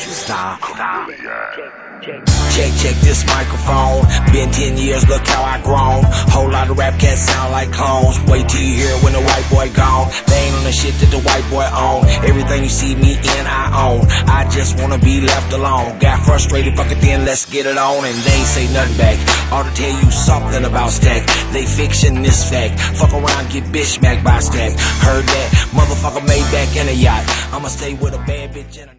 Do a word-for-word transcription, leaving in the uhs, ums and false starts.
Stop. Check, check this microphone. Been ten years, look how I grown. Whole lot of rap cats sound like clones. Wait till you hear it when the white boy gone. They ain't on the shit that the white boy own. Everything you see me in, I own. I just wanna be left alone. Got frustrated, fuck it then, let's get it on. And they ain't say nothing back. Ought to tell you something about Stack. They fiction, this fact. Fuck around, get bitch smacked by Stack. Heard that, motherfucker made back in a yacht. I'ma stay with a bad bitch in a